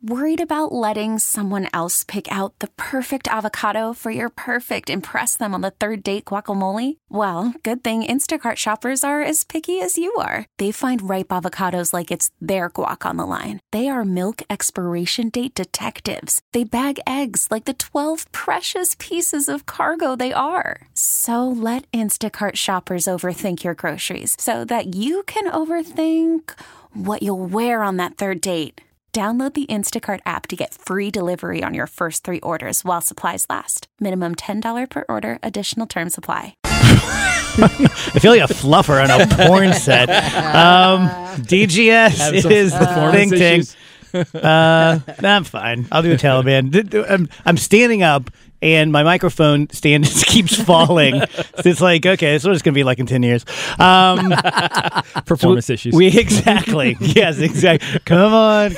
Worried about letting someone else pick out the perfect avocado for your perfect impress them on the third date guacamole? Well, good thing Instacart shoppers are as picky as you are. They find ripe avocados like it's their guac on the line. They are milk expiration date detectives. They bag eggs like the 12 precious pieces of cargo they are. So let Instacart shoppers overthink your groceries so that you can overthink what you'll wear on that third date. Download the Instacart app to get free delivery on your first 3 orders while supplies last. Minimum $10 per order. Additional terms apply. I feel like a fluffer on a porn set. DGS is the thing ting. I'm fine. I'll do a Taliban. I'm standing up, and my microphone stand just keeps falling. So it's like, okay, that's what it's going to be like in 10 years. Performance issues. Exactly. Yes, exactly. Come on.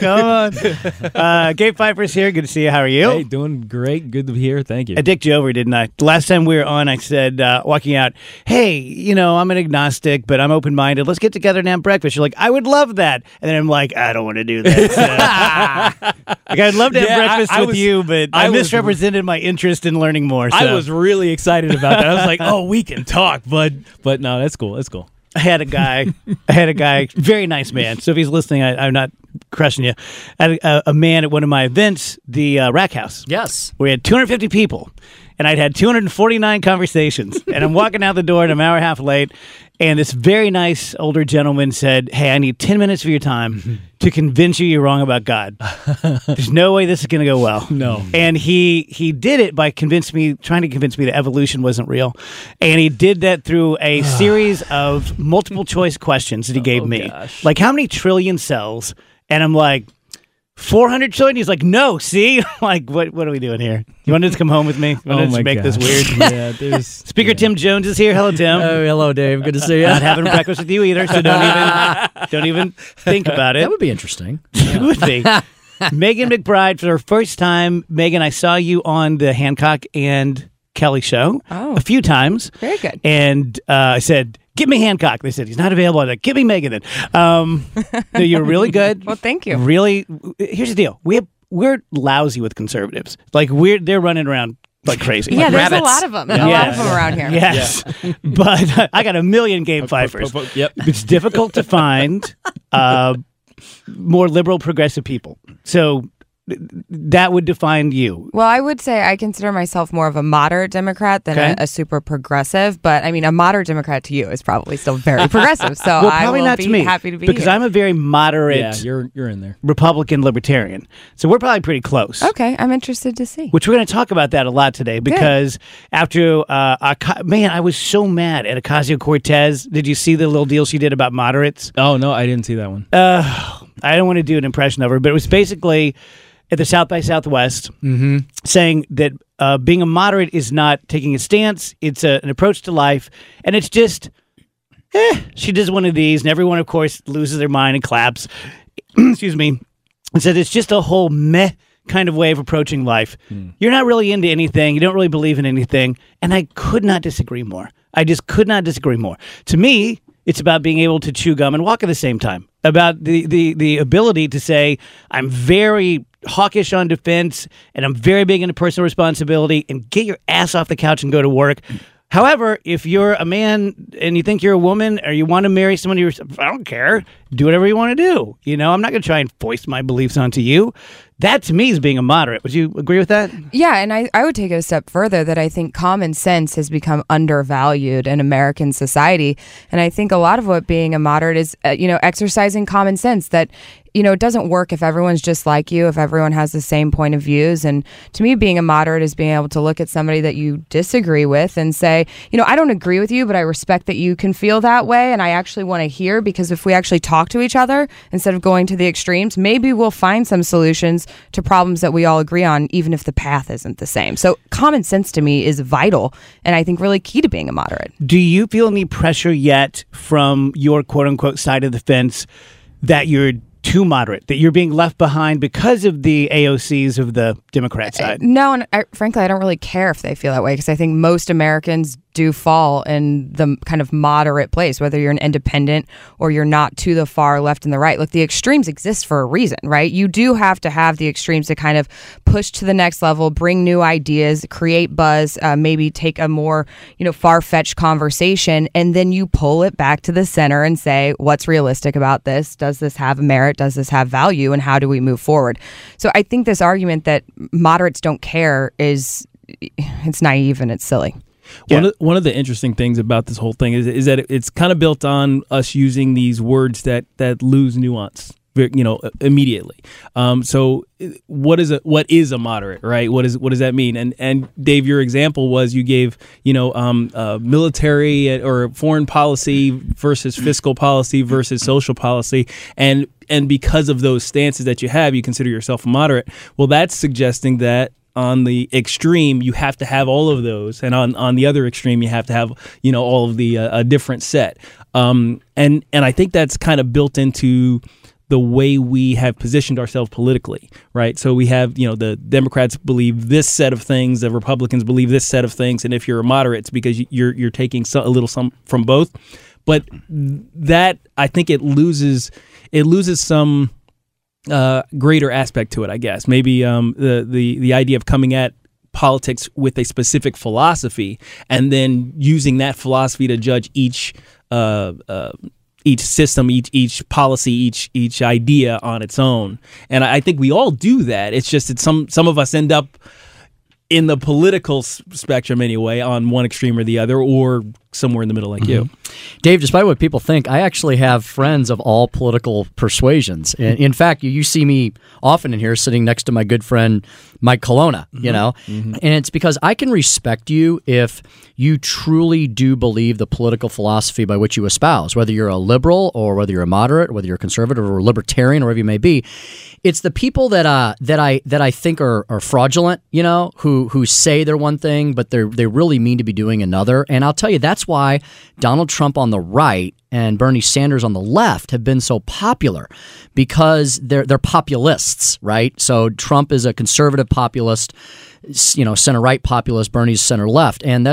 Gabe Pfeiffer's here. Good to see you. How are you? Hey, doing great. Good to be here. Thank you. I dicked you over, didn't I? The last time we were on, I said, walking out, hey, I'm an agnostic, but I'm open-minded. Let's get together and have breakfast. You're like, I would love that. And then I'm like, I don't want to do that. Like, I'd love to have breakfast with you, but I misrepresented my interest in learning more. So. I was really excited about that. I was like, oh, we can talk, but no, that's cool. That's cool. I had a guy, very nice man. So if he's listening, I'm not crushing you. I had a man at one of my events, the Rack House. Yes. We had 250 people, and I'd had 249 conversations. And I'm walking out the door, and I'm an hour and a half late, and this very nice older gentleman said, hey, I need 10 minutes of your time to convince you're wrong about God. There's no way this is going to go well. No. And he did it by trying to convince me that evolution wasn't real. And he did that through a series of multiple choice questions that he gave me. Gosh. Like, how many trillion cells? And I'm like, 400 trillion? He's like, no, see? I'm like, what are we doing here? You wanted to come home with me? You wanted to make this weird? Yeah, Speaker Tim Jones is here. Hello, Tim. Oh, hello, Dave. Good to see you. Not having breakfast with you either, so don't even think about it. That would be interesting. It would be. Megan McBride, for her first time. Megan, I saw you on the Hancock and Kelly show a few times. Very good. And I said, give me Hancock. They said, he's not available. I was like, give me Megan then. No, you're really good. Well, thank you. Really, here's the deal. We're lousy with conservatives. Like, they're running around like crazy. Yeah, like there's rabbits. a lot of them. A lot of them around here. Yes. But I got a million Gabe Pfeiffers. Yep. It's difficult to find more liberal, progressive people. So that would define you. Well, I would say I consider myself more of a moderate Democrat than a super progressive. But I mean, a moderate Democrat to you is probably still very progressive. So well, I probably will not be to me, happy to be because here. I'm a very moderate Yeah, you're in there. Republican libertarian. So we're probably pretty close. Okay, I'm interested to see. Which we're going to talk about that a lot today, because after, I was so mad at Ocasio-Cortez. Did you see the little deal she did about moderates? Oh, no, I didn't see that one. I don't want to do an impression of her, but it was basically at the South by Southwest saying that being a moderate is not taking a stance. It's an approach to life. And it's just, she does one of these, and everyone, of course, loses their mind and claps. Excuse me. And said it's just a whole meh kind of way of approaching life. You're not really into anything. You don't really believe in anything. And I could not disagree more. I just could not disagree more. To me, it's about being able to chew gum and walk at the same time. About the ability to say, I'm very hawkish on defense, and I'm very big into personal responsibility, and get your ass off the couch and go to work. However, if you're a man and you think you're a woman, or you want to marry someone, I don't care. Do whatever you want to do. I'm not going to try and foist my beliefs onto you. That, to me, is being a moderate. Would you agree with that? Yeah, and I would take it a step further, that I think common sense has become undervalued in American society. And I think a lot of what being a moderate is, exercising common sense, that, it doesn't work if everyone's just like you, if everyone has the same point of views. And to me, being a moderate is being able to look at somebody that you disagree with and say, I don't agree with you, but I respect that you can feel that way. And I actually want to hear, because if we actually talk to each other instead of going to the extremes, maybe we'll find some solutions to problems that we all agree on, even if the path isn't the same. So common sense to me is vital, and I think really key to being a moderate. Do you feel any pressure yet from your quote-unquote side of the fence that you're too moderate, that you're being left behind because of the AOCs of the Democrat side? No, and frankly, I don't really care if they feel that way, because I think most Americans do fall in the kind of moderate place, whether you're an independent or you're not too the far left and the right. Look, the extremes exist for a reason, right? You do have to have the extremes to kind of push to the next level, bring new ideas, create buzz, maybe take a more, far-fetched conversation, and then you pull it back to the center and say, what's realistic about this? Does this have merit? Does this have value? And how do we move forward? So I think this argument that moderates don't care it's naive and it's silly. One of the interesting things about this whole thing is that it's kind of built on us using these words that lose nuance, immediately. So what is a moderate, right? What does that mean? And Dave, your example was you gave military or foreign policy versus fiscal policy versus social policy, and because of those stances that you have, you consider yourself a moderate. Well, that's suggesting that on the extreme, you have to have all of those, and on the other extreme, you have to have all of the a different set. And I think that's kind of built into the way we have positioned ourselves politically, right? So we have the Democrats believe this set of things, the Republicans believe this set of things, and if you're a moderate, it's because you're taking a little some from both. But that, I think, it loses some greater aspect to it, I guess. Maybe the idea of coming at politics with a specific philosophy and then using that philosophy to judge each system, each policy, each idea on its own. And I think we all do that. It's just that some of us end up in the political spectrum anyway, on one extreme or the other, or somewhere in the middle like you. Dave, despite what people think, I actually have friends of all political persuasions. And in fact, you see me often in here sitting next to my good friend Mike Colonna, and it's because I can respect you if you truly do believe the political philosophy by which you espouse, whether you're a liberal or whether you're a moderate, or whether you're a conservative or a libertarian or whatever you may be. It's the people that I think are fraudulent, who say they're one thing, but they really mean to be doing another. And I'll tell you, that's why Donald Trump on the right and Bernie Sanders on the left have been so popular, because they're populists, right? So Trump is a conservative populist, center right populist. Bernie's center left, and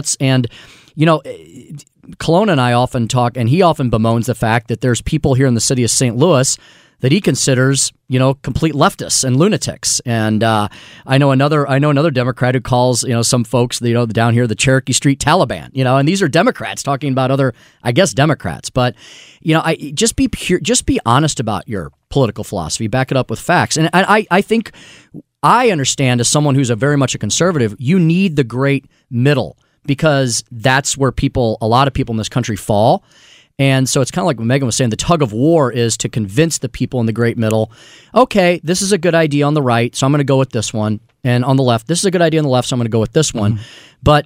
Colonna and I often talk, and he often bemoans the fact that there's people here in the city of St. Louis that he considers, complete leftists and lunatics. And I know another Democrat who calls, some folks, down here, the Cherokee Street Taliban, and these are Democrats talking about other, I guess, Democrats. But, just be honest about your political philosophy, back it up with facts. And I think I understand, as someone who's very much a conservative, you need the great middle, because that's where a lot of people in this country fall. And so it's kind of like what Megan was saying, the tug of war is to convince the people in the great middle, okay, this is a good idea on the right, so I'm going to go with this one. And on the left, this is a good idea on the left, so I'm going to go with this one. But,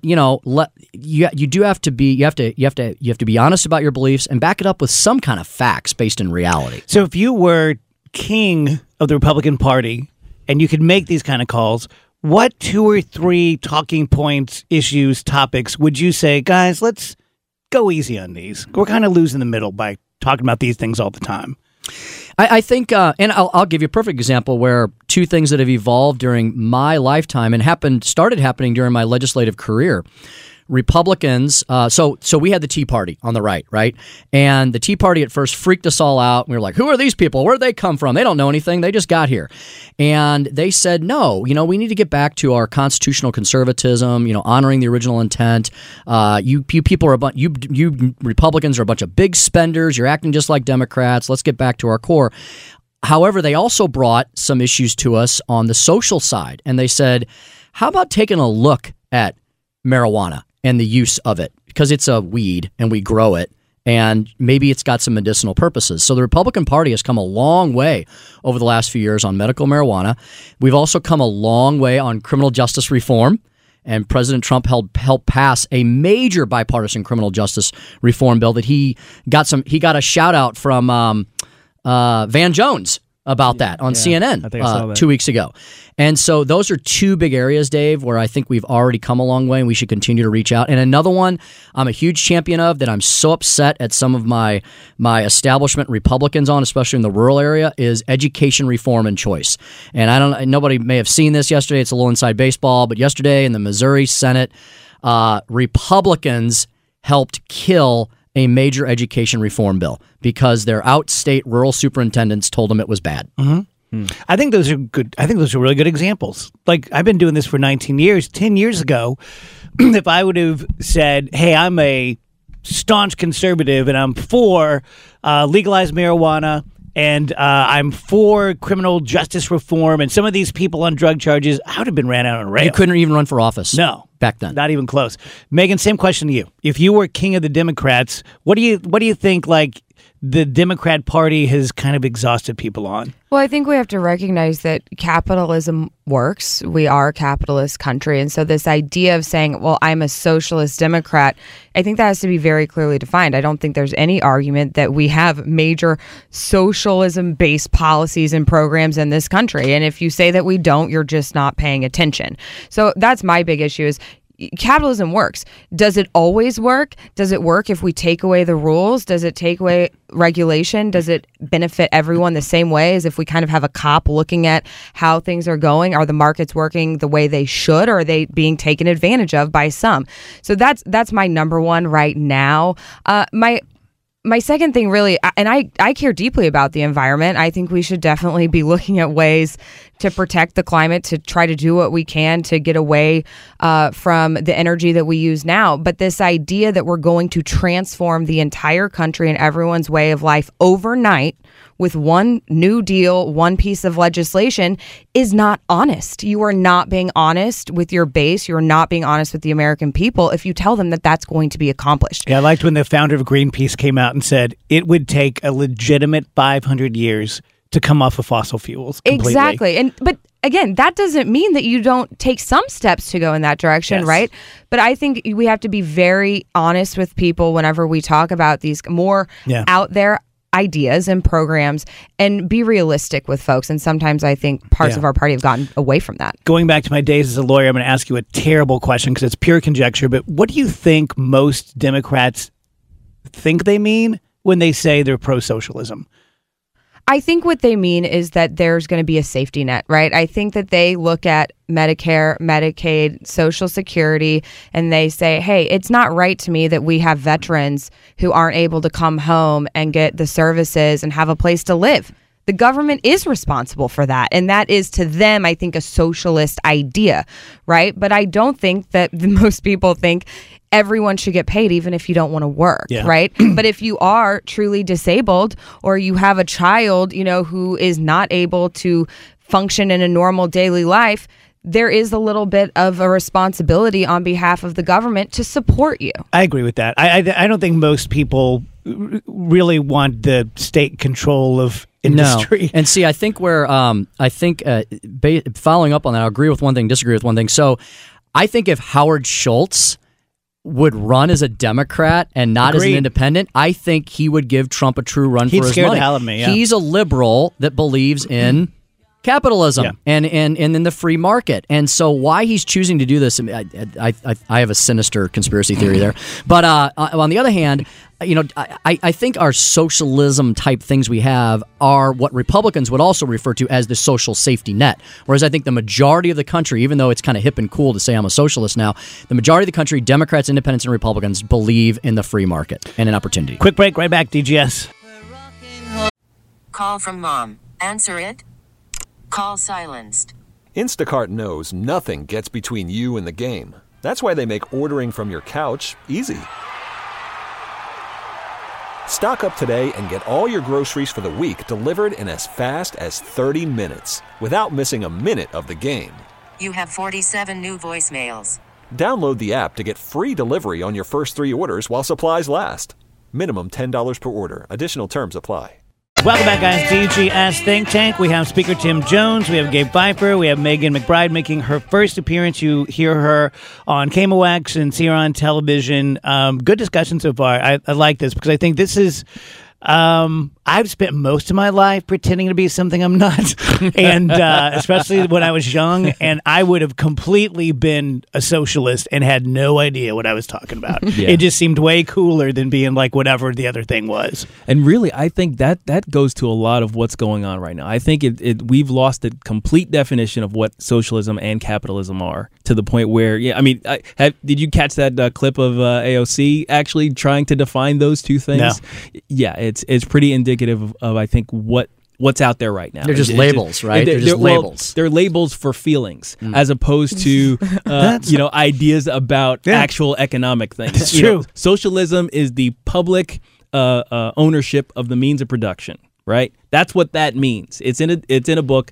you do have to be, you have to be honest about your beliefs and back it up with some kind of facts based in reality. So if you were king of the Republican Party and you could make these kind of calls, what 2 or 3 talking points, issues, topics would you say, guys, let's go easy on these? We're kind of losing the middle by talking about these things all the time. I think, and I'll give you a perfect example where 2 things that have evolved during my lifetime and started happening during my legislative career. Republicans, so we had the Tea Party on the right? And the Tea Party at first freaked us all out. We were like, who are these people? Where did they come from? They don't know anything. They just got here. And they said, no, we need to get back to our constitutional conservatism, honoring the original intent. You people are you Republicans are a bunch of big spenders. You're acting just like Democrats. Let's get back to our core. However, they also brought some issues to us on the social side. And they said, how about taking a look at marijuana and the use of it, because it's a weed and we grow it, and maybe it's got some medicinal purposes. So the Republican Party has come a long way over the last few years on medical marijuana. We've also come a long way on criminal justice reform, and President Trump helped pass a major bipartisan criminal justice reform bill that he got a shout out from Van Jones, about that on CNN I think I saw that. 2 weeks ago. And so those are two big areas, Dave, where I think we've already come a long way and we should continue to reach out. And another one I'm a huge champion of that I'm so upset at some of my establishment Republicans on, especially in the rural area, is education reform and choice. And nobody may have seen this yesterday. It's a little inside baseball, but yesterday in the Missouri Senate, Republicans helped kill a major education reform bill because their outstate rural superintendents told them it was bad. I think those are good. I think those are really good examples. Like, I've been doing this for 19 years. 10 years ago, if I would have said, hey, I'm a staunch conservative and I'm for legalized marijuana and I'm for criminal justice reform and some of these people on drug charges, I would have been ran out on a rail. You couldn't even run for office. No. Back then. Not even close. Megan, same question to you. If you were king of the Democrats, what do you think, like, the Democrat Party has kind of exhausted people on? Well, I think we have to recognize that capitalism works. We are a capitalist country. And so this idea of saying, well, I'm a socialist Democrat, I think that has to be very clearly defined. I don't think there's any argument that we have major socialism-based policies and programs in this country. And if you say that we don't, you're just not paying attention. So that's my big issue is capitalism works. Does it always work? Does it work if we take away the rules? Does it take away regulation? Does it benefit everyone the same way as if we kind of have a cop looking at how things are going? Are the markets working the way they should, or are they being taken advantage of by some? So that's my number one right now. My second thing really, and I care deeply about the environment. I think we should definitely be looking at ways to protect the climate, to try to do what we can to get away from the energy that we use now. But this idea that we're going to transform the entire country and everyone's way of life overnight with one new deal, one piece of legislation is not honest. You are not being honest with your base. You're not being honest with the American people if you tell them that that's going to be accomplished. Yeah, I liked when the founder of Greenpeace came out and said it would take a legitimate 500 years to come off of fossil fuels completely. Exactly. But again, that doesn't mean that you don't take some steps to go in that direction, Yes. right? But I think we have to be very honest with people whenever we talk about these more out there ideas and programs and be realistic with folks. And sometimes I think parts of our party have gotten away from that. Going back to my days as a lawyer, I'm going to ask you a terrible question because it's pure conjecture, but what do you think most Democrats think they mean when they say they're pro-socialism? I think what they mean is that there's going to be a safety net, right? I think that they look at Medicare, Medicaid, Social Security, and they say, hey, it's not right to me that we have veterans who aren't able to come home and get the services and have a place to live. The government is responsible for that. And that is, to them, I think, a socialist idea, right? But I don't think that most people think everyone should get paid even if you don't want to work, right? But if you are truly disabled or you have a child, who is not able to function in a normal daily life, there is a little bit of a responsibility on behalf of the government to support you. I agree with that. I don't think most people really want the state control of industry. No. And see, I think following up on that, I agree with one thing, disagree with one thing. So I think if Howard Schultz would run as a Democrat and not as an independent, I think he would give Trump a true run for his money. He'd scare the hell out of me, He's a liberal that believes in capitalism and in the free market. And so why he's choosing to do this, I have a sinister conspiracy theory there. But on the other hand, I think our socialism type things we have are what Republicans would also refer to as the social safety net. Whereas I think the majority of the country, even though it's kind of hip and cool to say I'm a socialist now, the majority of the country, Democrats, Independents, and Republicans, believe in the free market and in opportunity. Quick break, right back, DGS. Call from mom. Answer it. Call silenced. Instacart knows nothing gets between you and the game. That's why they make ordering from your couch easy. Stock up today and get all your groceries for the week delivered in as fast as 30 minutes without missing a minute of the game. You have 47 new voicemails. Download the app to get free delivery on your first 3 orders while supplies last. Minimum $10 per order. Additional terms apply. Welcome back, guys. DGS Think Tank. We have Speaker Tim Jones. We have Gabe Pfeiffer. We have Megan McBride making her first appearance. You hear her on KMOX and see her on television. Good discussion so far. I like this because I think this is I've spent most of my life pretending to be something I'm not, and especially when I was young, and I would have completely been a socialist and had no idea what I was talking about. Yeah. It just seemed way cooler than being like whatever the other thing was. And really, I think that goes to a lot of what's going on right now. I think we've lost the complete definition of what socialism and capitalism are, to the point where, did you catch that clip of AOC actually trying to define those two things? No. Yeah, it's pretty indicative of I think what's out there right now. They're just labels, right? They're just labels. They're labels for feelings, as opposed to ideas about actual economic things. That's true. Socialism is the public ownership of the means of production. Right, that's what that means. It's in a book.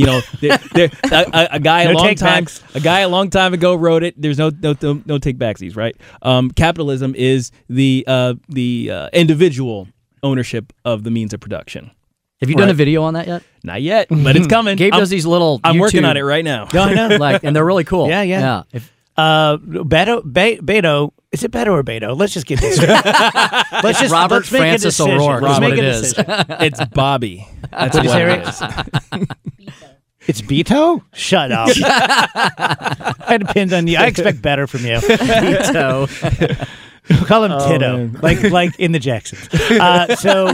A guy a long time ago wrote it. There's no take backsies. Right. Capitalism is the individual ownership of the means of production. Have you done a video on that yet? Not yet, but it's coming. Gabe does these little. I'm YouTube, working on it right now. No, I know. and they're really cool. Yeah. Beto. Is it Beto or Beto? Let's just get this. It's Robert Francis O'Rourke. Let's make what a it is. It's Bobby. That's What'd what you it say, is. It's Beto? Shut up. I depend on you. I expect better from you. Beto. Call him Tito, like in the Jacksons. So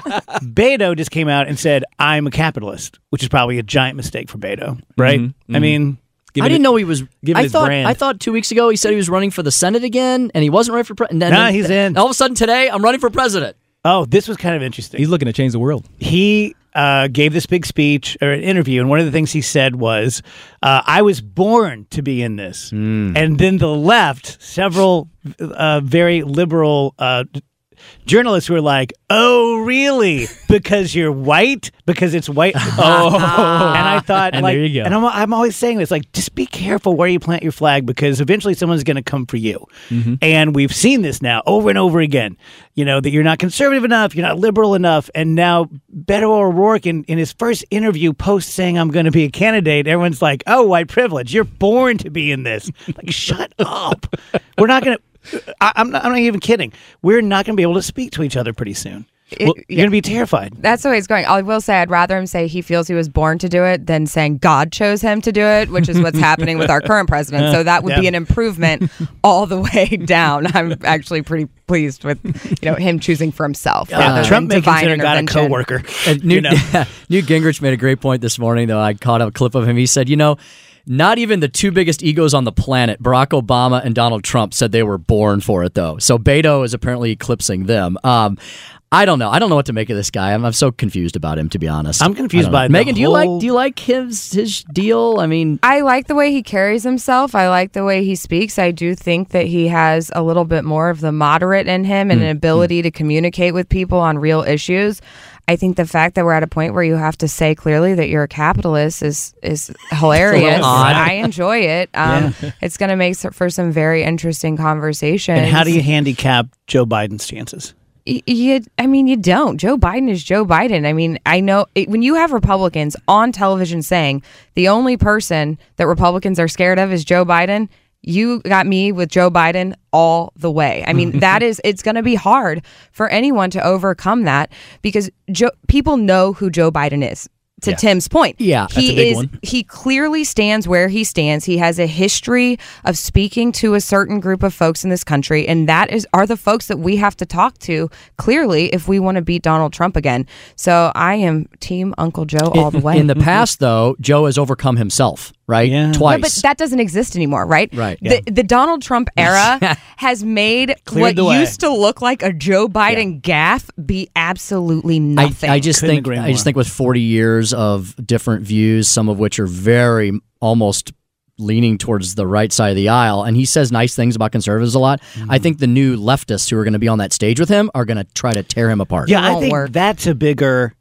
Beto just came out and said, "I'm a capitalist," which is probably a giant mistake for Beto, right? Mm-hmm. I mean, I didn't know he was. Given his brand. I thought 2 weeks ago he said he was running for the Senate again, and he wasn't running for president. Nah, he's in. All of a sudden today, I'm running for president. oh, this was kind of interesting. He's looking to change the world. He gave this big speech or an interview, and one of the things he said was, "I was born to be in this." And then the left, several very liberal journalists were like, "Oh, really? Because you're white? Because it's white?" And I thought, And like, there you go. and I'm always saying this, like, just be careful where you plant your flag, because eventually someone's going to come for you. And we've seen this now over and over again. That you're not conservative enough, you're not liberal enough, and now Beto O'Rourke in his first interview post saying, "I'm going to be a candidate," everyone's like, "Oh, white privilege, you're born to be in this." Like, shut up. We're not going to. I'm not even kidding. We're not going to be able to speak to each other pretty soon. You're going to be terrified. That's the way it's going. I will say I'd rather him say he feels he was born to do it than saying God chose him to do it, which is what's happening with our current president. So that would be an improvement all the way down. I'm actually pretty pleased with him choosing for himself. Trump may divine consider God a intervention. coworker. Newt Gingrich made a great point this morning, though. I caught a clip of him. He said, not even the two biggest egos on the planet, Barack Obama and Donald Trump, said they were born for it, though. So Beto is apparently eclipsing them. I don't know. I don't know what to make of this guy. I'm so confused about him, to be honest. I'm confused by Megan, do you like his deal? I mean, I like the way he carries himself. I like the way he speaks. I do think that he has a little bit more of the moderate in him and an ability to communicate with people on real issues. I think the fact that we're at a point where you have to say clearly that you're a capitalist is hilarious. I enjoy it. It's going to make for some very interesting conversations. And how do you handicap Joe Biden's chances? You don't. Joe Biden is Joe Biden. I mean, I know when you have Republicans on television saying the only person that Republicans are scared of is Joe Biden, you got me with Joe Biden all the way. I mean, it's going to be hard for anyone to overcome that, because people know who Joe Biden is. To Tim's point, he clearly stands where he stands. He has a history of speaking to a certain group of folks in this country, and that are the folks that we have to talk to clearly if we want to beat Donald Trump again. So I am Team Uncle Joe all the way. In the past, though, Joe has overcome himself, right? Yeah. Twice. No, but that doesn't exist anymore, right? Right. The Donald Trump era has made Cleared what the way. used to look like a Joe Biden gaffe be absolutely nothing. I just Couldn't think agree I just more. think with 40 years of different views, some of which are very almost leaning towards the right side of the aisle, and he says nice things about conservatives a lot. I think the new leftists who are going to be on that stage with him are going to try to tear him apart. Yeah, I won't think work. that's a bigger.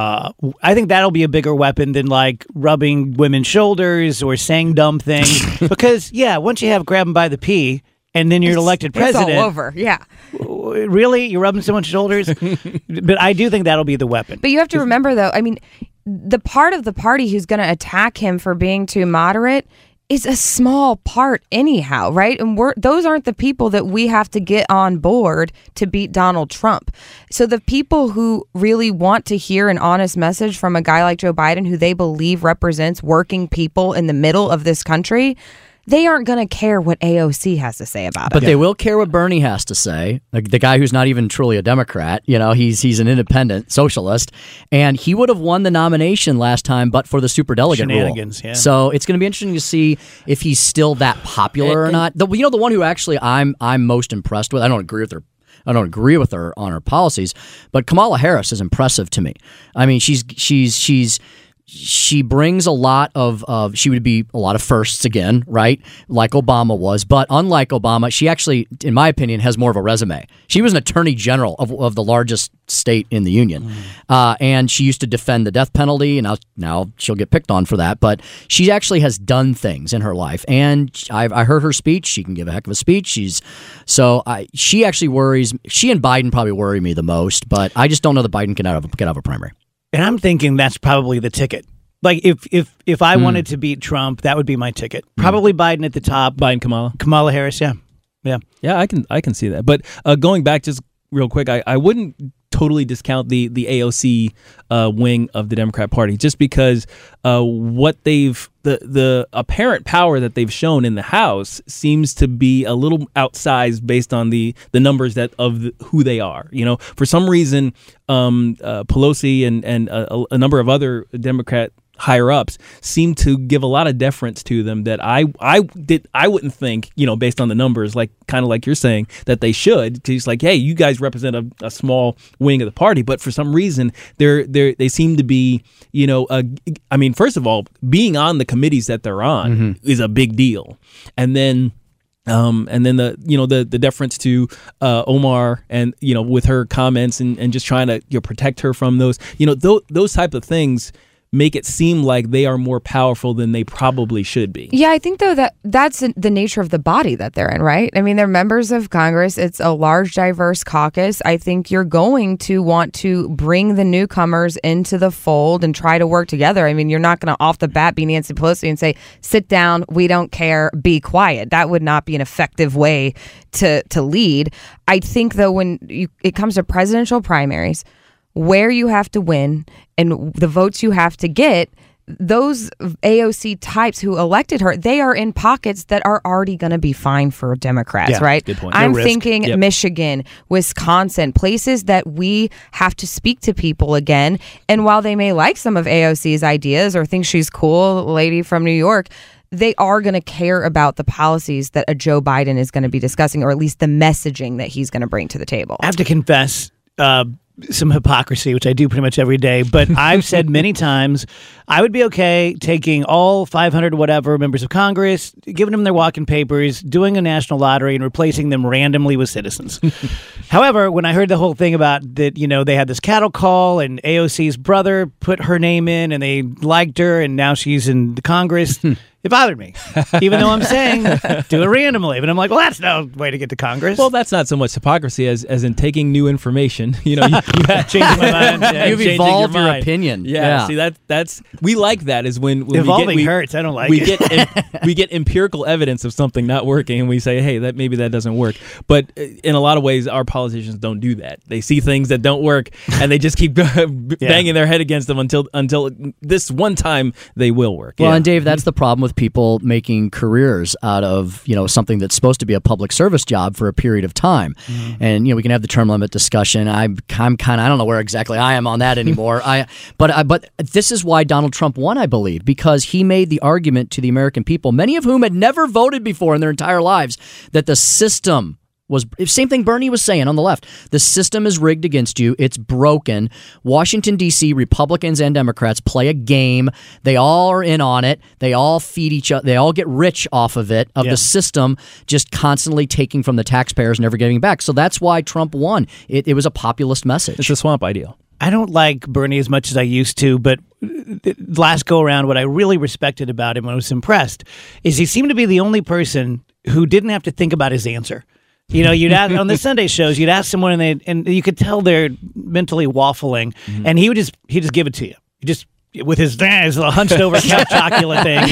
I think that'll be a bigger weapon than like rubbing women's shoulders or saying dumb things. Because once you have grab them by the pee and then you're elected president, It's all over. Yeah. Really, you're rubbing someone's shoulders. But I do think that'll be the weapon. But you have to remember, though, I mean, the part of the party who's going to attack him for being too moderate is a small part anyhow, right? And those aren't the people that we have to get on board to beat Donald Trump. So the people who really want to hear an honest message from a guy like Joe Biden, who they believe represents working people in the middle of this country, they aren't going to care what AOC has to say about it. But they will care what Bernie has to say. Like the guy who's not even truly a Democrat, he's an independent socialist, and he would have won the nomination last time, but for the superdelegate Shenanigans, rule. yeah. So it's going to be interesting to see if he's still that popular or not. The one who actually I'm most impressed with. I don't agree with her on her policies, but Kamala Harris is impressive to me. I mean, she brings a lot of she would be a lot of firsts again, right? Like Obama was. But unlike Obama, she actually, in my opinion, has more of a resume. She was an attorney general of the largest state in the union. And she used to defend the death penalty, and now she'll get picked on for that. But she actually has done things in her life. And I heard her speech. She can give a heck of a speech. She actually worries. She and Biden probably worry me the most, but I just don't know that Biden can get out of a primary. And I'm thinking that's probably the ticket. Like if I wanted to beat Trump, that would be my ticket. Probably Biden at the top. Biden, Kamala Harris, yeah. I can see that. But going back just real quick, I wouldn't totally discount the AOC wing of the Democrat Party, just because what the apparent power that they've shown in the House seems to be a little outsized based on the numbers who they are. For some reason, Pelosi and a number of other Democrat higher ups seem to give a lot of deference to them that I wouldn't think, based on the numbers, like kind of like you're saying, that they should. Because it's like, hey, you guys represent a small wing of the party, but for some reason they seem to be, first of all, being on the committees that they're on is a big deal, and then the deference to Omar and with her comments and just trying to protect her from those those type of things make it seem like they are more powerful than they probably should be. Yeah, I think, though, that's the nature of the body that they're in, right? I mean, they're members of Congress. It's a large, diverse caucus. I think you're going to want to bring the newcomers into the fold and try to work together. I mean, you're not going to off the bat be Nancy Pelosi and say, sit down, we don't care, be quiet. That would not be an effective way to lead. I think, though, when it comes to presidential primaries, where you have to win and the votes you have to get, those AOC types who elected her, they are in pockets that are already going to be fine for Democrats, right? Good point. I'm thinking Michigan, Wisconsin, places that we have to speak to people again. And while they may like some of AOC's ideas or think she's cool, lady from New York, they are going to care about the policies that a Joe Biden is going to be discussing, or at least the messaging that he's going to bring to the table. I have to confess some hypocrisy, which I do pretty much every day, but I've said many times I would be okay taking all 500 whatever members of Congress, giving them their walking papers, doing a national lottery, and replacing them randomly with citizens. However, when I heard the whole thing about that, they had this cattle call and AOC's brother put her name in and they liked her and now she's in the Congress, it bothered me, even though I'm saying do it randomly. But I'm like, well, that's no way to get to Congress. Well, that's not so much hypocrisy as in taking new information. You changing my mind. You've evolved your opinion. Yeah. See, that's we like that is when evolving hurts. I don't like it. We get empirical evidence of something not working, and we say, hey, maybe that doesn't work. But in a lot of ways, our politicians don't do that. They see things that don't work, and they just keep banging their head against them until this one time they will work. Well, and Dave, that's the problem with people making careers out of something that's supposed to be a public service job for a period of time. And we can have the term limit discussion. I'm kind of, I don't know where exactly I am on that anymore. But this is why Donald Trump won, I believe, because he made the argument to the American people, many of whom had never voted before in their entire lives, that the system was, same thing Bernie was saying on the left. The system is rigged against you. It's broken. Washington, D.C., Republicans and Democrats play a game. They all are in on it. They all feed each other. They all get rich off of it, of the system just constantly taking from the taxpayers, never giving back. So that's why Trump won. It was a populist message. It's a swamp ideal. I don't like Bernie as much as I used to, but last go around, what I really respected about him and was impressed is he seemed to be the only person who didn't have to think about his answer. You'd ask on the Sunday shows, you'd ask someone and you could tell they're mentally waffling, and he just give it to you. with his little hunched over Count Chocula thing,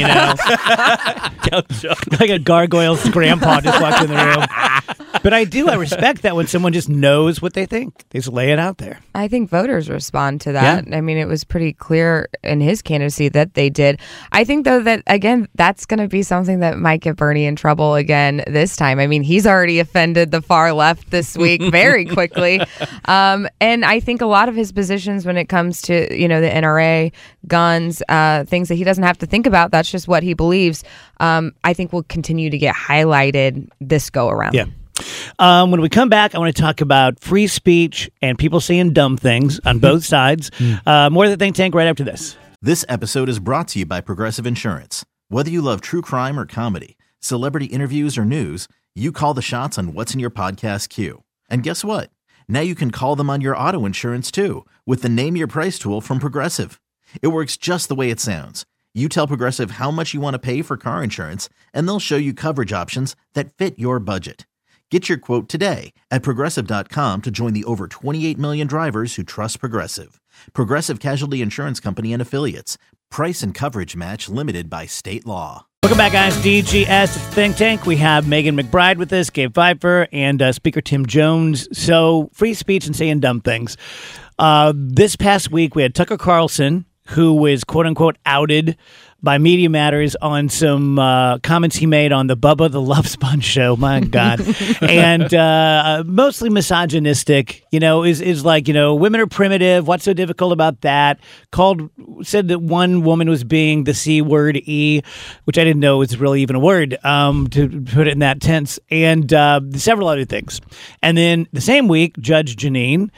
like a gargoyle's grandpa just walked in the room. But I respect that when someone just knows what they think. They just lay it out there. I think voters respond to that. Yeah. I mean, it was pretty clear in his candidacy that they did. I think, though, that, again, that's going to be something that might get Bernie in trouble again this time. I mean, he's already offended the far left this week very quickly. And I think a lot of his positions when it comes to, the NRA, guns, things that he doesn't have to think about, that's just what he believes, I think will continue to get highlighted this go around. Yeah. When we come back, I want to talk about free speech and people saying dumb things on both sides. More of the Think Tank right after this. This episode is brought to you by Progressive Insurance. Whether you love true crime or comedy, celebrity interviews or news, you call the shots on what's in your podcast queue. And guess what? Now you can call them on your auto insurance too with the Name Your Price tool from Progressive. It works just the way it sounds. You tell Progressive how much you want to pay for car insurance, and they'll show you coverage options that fit your budget. Get your quote today at Progressive.com to join the over 28 million drivers who trust Progressive. Progressive Casualty Insurance Company and Affiliates. Price and coverage match limited by state law. Welcome back, guys. DGS Think Tank. We have Megan McBride with us, Gabe Pfeiffer, and Speaker Tim Jones. So, free speech and saying dumb things. This past week, we had Tucker Carlson, who was quote-unquote outed by Media Matters on some comments he made on the Bubba the Love Sponge show. My God. And mostly misogynistic, is like, women are primitive. What's so difficult about that? Said that one woman was being the C word E, which I didn't know was really even a word, to put it in that tense, and several other things. And then the same week, Judge Jeanine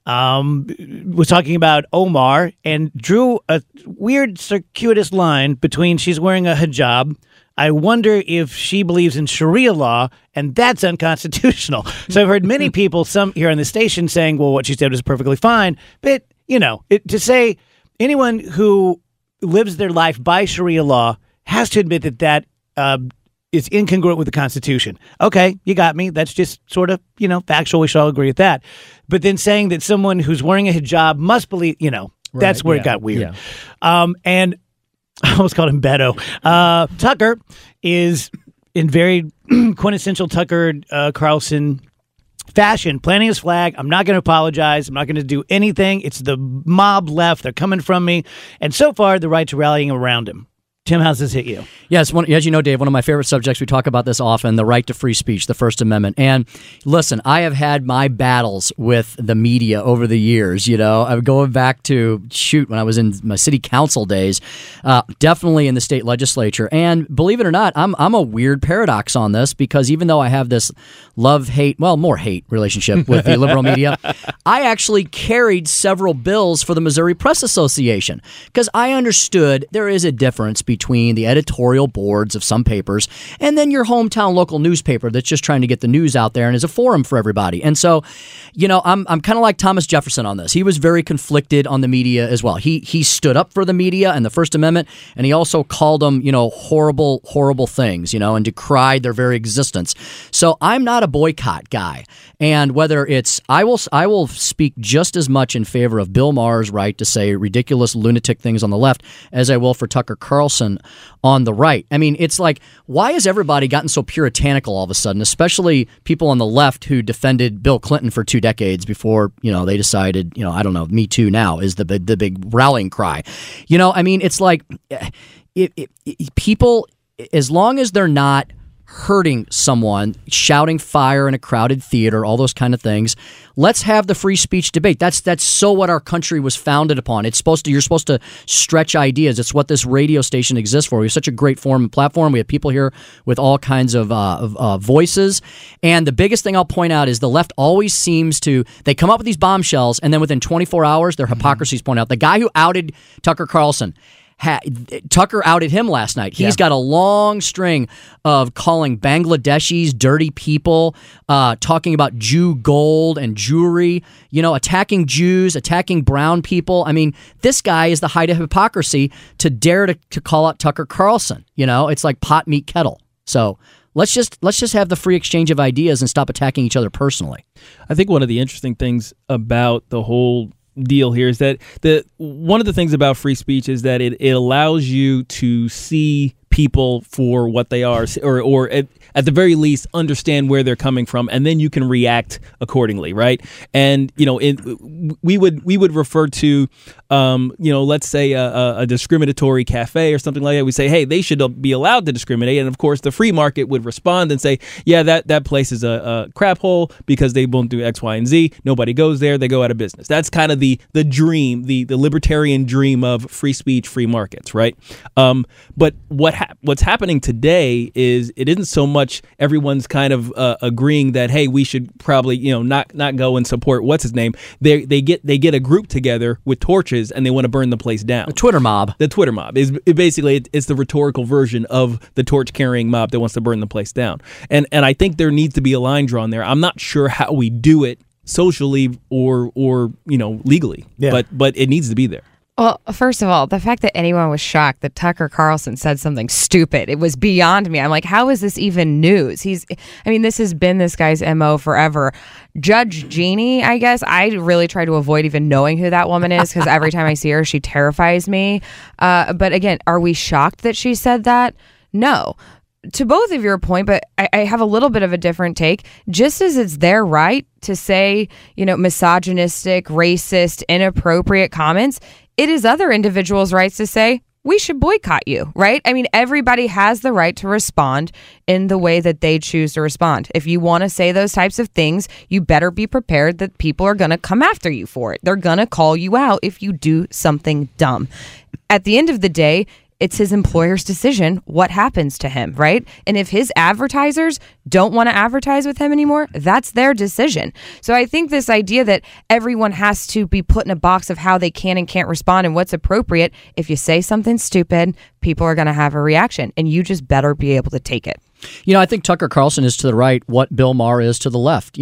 was talking about Omar and drew a weird circuitous line between she's wearing a hijab. I wonder if she believes in Sharia law, and that's unconstitutional. So I've heard many people, some here on the station, saying, well, what she said was perfectly fine. But, to say anyone who lives their life by Sharia law has to admit that is incongruent with the Constitution. Okay, you got me. That's just sort of, factual. We should all agree with that. But then saying that someone who's wearing a hijab must believe, that's where it got weird. Yeah. And I almost called him Beto. Tucker is in very quintessential Tucker Carlson fashion, planting his flag. I'm not going to apologize. I'm not going to do anything. It's the mob left. They're coming from me. And so far, the right's rallying around him. Tim, how's this hit you? Yes, as you know, Dave, one of my favorite subjects, we talk about this often, the right to free speech, the First Amendment. And listen, I have had my battles with the media over the years, I'm going back to, when I was in my city council days, definitely in the state legislature. And believe it or not, I'm a weird paradox on this, because even though I have this love-hate, more hate relationship with the liberal media, I actually carried several bills for the Missouri Press Association, because I understood there is a difference between the editorial boards of some papers and then your hometown local newspaper that's just trying to get the news out there and is a forum for everybody. And so, I'm kind of like Thomas Jefferson on this. He was very conflicted on the media as well. He stood up for the media and the First Amendment, and he also called them, horrible, horrible things, and decried their very existence. So I'm not a boycott guy. And whether it's, I will speak just as much in favor of Bill Maher's right to say ridiculous lunatic things on the left as I will for Tucker Carlson on the right. I mean, it's like, why has everybody gotten so puritanical all of a sudden, especially people on the left who defended Bill Clinton for 2 decades before, they decided, I don't know, Me Too now is the big rallying cry. I mean, it's like people, as long as they're not hurting someone, shouting fire in a crowded theater, all those kind of things. Let's have the free speech debate. That's so what our country was founded upon. You're supposed to stretch ideas. It's what this radio station exists for. We have such a great forum and platform. We have people here with all kinds of voices. And the biggest thing I'll point out is the left always seems to, they come up with these bombshells, and then within 24 hours, their hypocrisies point out. The guy who outed Tucker Carlson, Tucker outed him last night. He's got a long string of calling Bangladeshis dirty people, talking about Jew gold and jewelry, attacking Jews, attacking brown people. I mean, this guy is the height of hypocrisy to dare to call out Tucker Carlson. It's like pot, meat, kettle. So let's just have the free exchange of ideas and stop attacking each other personally. I think one of the interesting things about the whole deal here is that one of the things about free speech is that it allows you to see people for what they are, or at the very least understand where they're coming from, and then you can react accordingly, right? And we would refer to let's say a discriminatory cafe or something like that. We say, hey, they should be allowed to discriminate, and of course the free market would respond and say, yeah, that place is a crap hole because they won't do X, Y, and Z. Nobody goes there; they go out of business. That's kind of the dream, the libertarian dream of free speech, free markets, right? But what's happening today is it isn't so much everyone's kind of agreeing that, hey, we should probably not go and support what's his name. They get a group together with torches and they want to burn the place down. The Twitter mob. The Twitter mob is basically it's the rhetorical version of the torch carrying mob that wants to burn the place down. And I think there needs to be a line drawn there. I'm not sure how we do it socially or legally, but it needs to be there. Well, first of all, the fact that anyone was shocked that Tucker Carlson said something stupid, it was beyond me. I'm like, how is this even news? This has been this guy's MO forever. Judge Jeannie, I guess, I really try to avoid even knowing who that woman is because every time I see her, she terrifies me. But again, are we shocked that she said that? No. To both of your point, but I have a little bit of a different take. Just as it's their right to say, misogynistic, racist, inappropriate comments, it is other individuals' rights to say, we should boycott you, right? I mean, everybody has the right to respond in the way that they choose to respond. If you want to say those types of things, you better be prepared that people are going to come after you for it. They're going to call you out if you do something dumb. At the end of the day, it's his employer's decision what happens to him, right? And if his advertisers don't want to advertise with him anymore, that's their decision. So I think this idea that everyone has to be put in a box of how they can and can't respond and what's appropriate, if you say something stupid, people are going to have a reaction, and you just better be able to take it. I think Tucker Carlson is to the right what Bill Maher is to the left.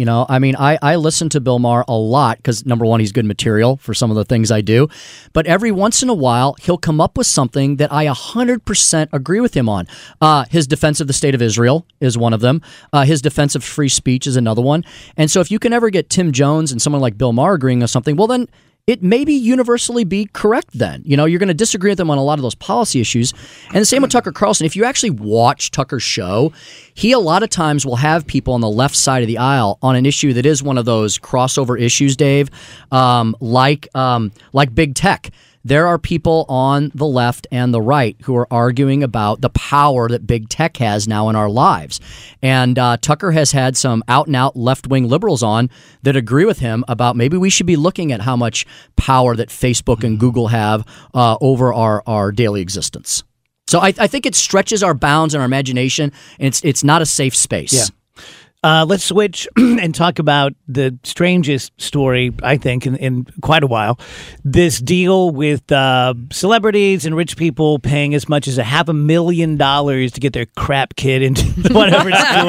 I listen to Bill Maher a lot because, number one, he's good material for some of the things I do. But every once in a while, he'll come up with something that I 100% agree with him on. His defense of the state of Israel is one of them. His defense of free speech is another one. And so if you can ever get Tim Jones and someone like Bill Maher agreeing on something, well, then it may be universally be correct then. You're going to disagree with them on a lot of those policy issues. And the same with Tucker Carlson. If you actually watch Tucker's show, he a lot of times will have people on the left side of the aisle on an issue that is one of those crossover issues, Dave, like big tech. There are people on the left and the right who are arguing about the power that big tech has now in our lives. And Tucker has had some out-and-out left-wing liberals on that agree with him about maybe we should be looking at how much power that Facebook and Google have over our daily existence. So I think it stretches our bounds and our imagination, and it's not a safe space. Yeah. Let's switch and talk about the strangest story, I think, in quite a while. This deal with celebrities and rich people paying as much as $500,000 to get their crap kid into whatever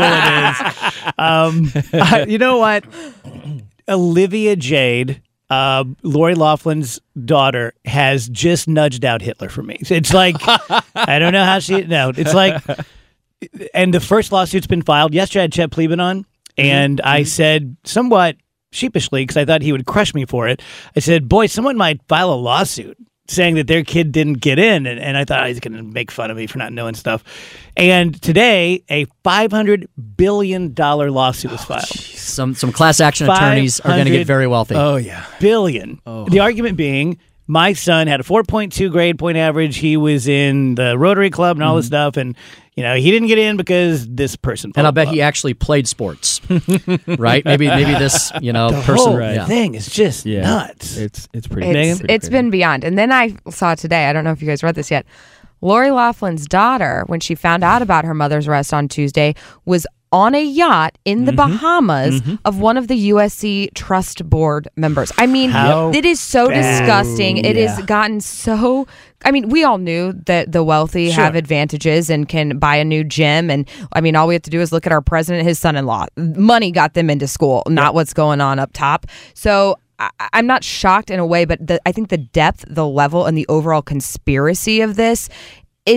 school it is. You know what? Olivia Jade, Lori Loughlin's daughter, has just nudged out Hitler for me. It's like, I don't know how it's like... And the first lawsuit's been filed. Yesterday I had Chet Pleban on, and I said somewhat sheepishly, because I thought he would crush me for it, I said, boy, someone might file a lawsuit saying that their kid didn't get in, and I thought he's going to make fun of me for not knowing stuff. And today, a $500 billion lawsuit was filed. Some class action attorneys are going to get very wealthy. Oh, yeah. Billion. Oh. The argument being, my son had a 4.2 grade point average. He was in the Rotary Club and all this stuff, and he didn't get in because this person. And I'll bet he actually played sports, right? Maybe this the person. Whole thing is just nuts. It's pretty. It's been beyond. And then I saw today. I don't know if you guys read this yet. Lori Loughlin's daughter, when she found out about her mother's arrest on Tuesday, was on a yacht in the Bahamas of one of the USC Trust Board members. I mean, it is so disgusting. It has gotten so... I mean, we all knew that the wealthy have advantages and can buy a new gym. And I mean, all we have to do is look at our president, his son-in-law. Money got them into school, not what's going on up top. So I'm not shocked in a way, but I think the depth, the level, and the overall conspiracy of this is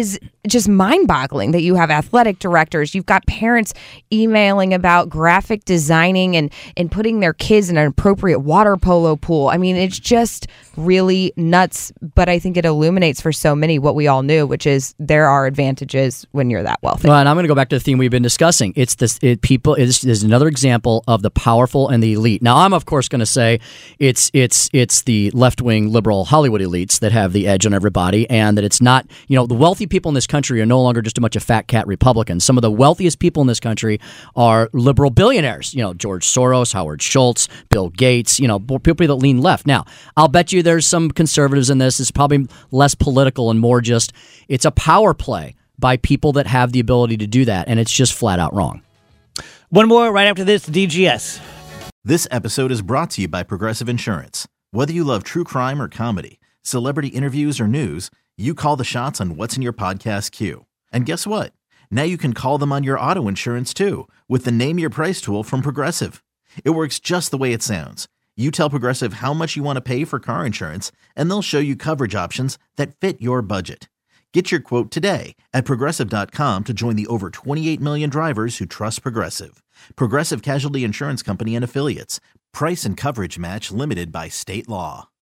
just mind-boggling that you have athletic directors, you've got parents emailing about graphic designing and putting their kids in an appropriate water polo pool. I mean, it's just really nuts, but I think it illuminates for so many what we all knew, which is there are advantages when you're that wealthy. Well, and I'm going to go back to the theme we've been discussing. It's this is another example of the powerful and the elite. Now, I'm of course going to say it's the left-wing liberal Hollywood elites that have the edge on everybody, and that it's not, the wealthy people in this country are no longer just a bunch of fat cat Republicans. Some of the wealthiest people in this country are liberal billionaires. George Soros, Howard Schultz, Bill Gates. People that lean left. Now, I'll bet you there's some conservatives in this. It's probably less political and more just it's a power play by people that have the ability to do that, and it's just flat out wrong. One more right after this, DGS. This episode is brought to you by Progressive Insurance. Whether you love true crime or comedy, celebrity interviews or news, you call the shots on what's in your podcast queue. And guess what? Now you can call them on your auto insurance too with the Name Your Price tool from Progressive. It works just the way it sounds. You tell Progressive how much you want to pay for car insurance, and they'll show you coverage options that fit your budget. Get your quote today at Progressive.com to join the over 28 million drivers who trust Progressive. Progressive Casualty Insurance Company and Affiliates. Price and coverage match limited by state law.